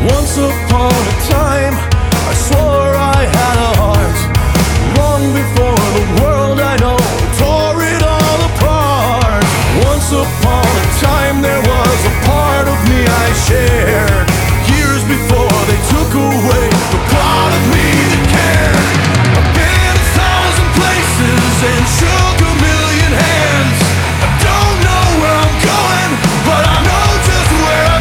Once upon a time, I swore I had a heart. Long before the world I know tore it all apart. Once upon a time, there was a part of me I shared. Years before they took away the part of me that cared. I've been 1,000 places and sure